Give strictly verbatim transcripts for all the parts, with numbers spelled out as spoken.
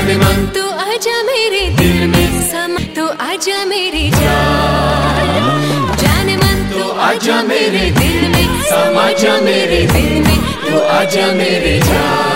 जाने मन तू आजा मेरे दिल में समा, तू आजा मेरी जान। जाने मन तू आजा मेरे दिल में समा जा मेरे दिल में, तू आजा मेरे जान।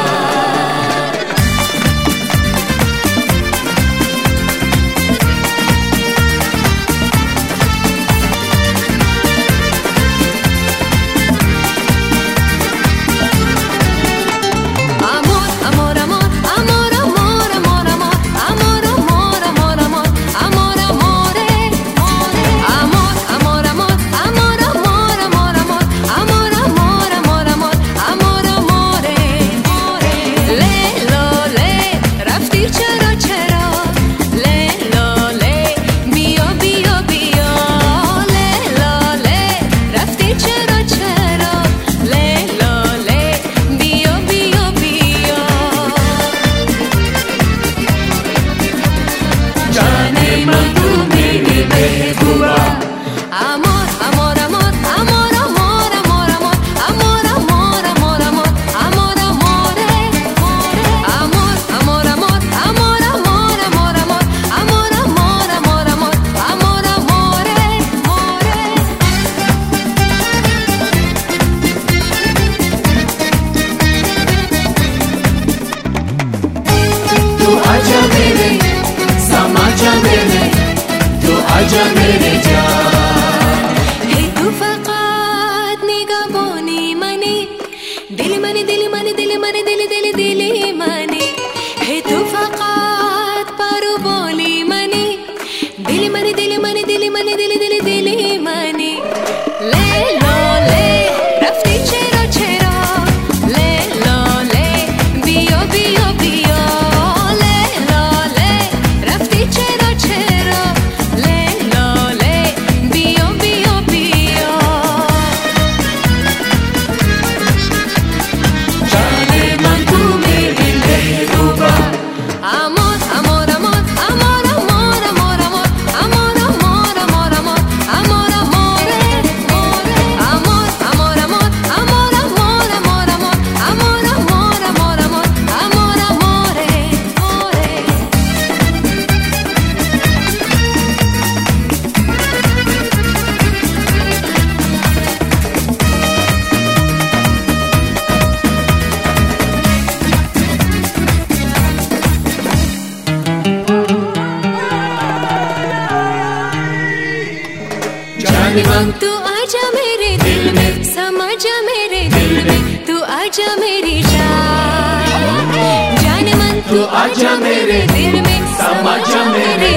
आजा मेरे जान। हे तू फकात निगाहोनी मनी, दिल मनी दिल मनी दिल मनी दिल दिल दिल मनी। हे तू फकात पारू बोली मनी, दिल मनी दिल मनी दिल मनी दिल दिल दिल मनी। ले लो ले रफ्ती चेरो चेरो, ले लो ले बियो बियो बियो, ले लो ले रफ्ती चेरो चेरो, तू आजा मेरे दिल में समा जा मेरे दिल में, तू आजा मेरी जान। जाने मन तू आजा मेरे दिल में समा जा मेरे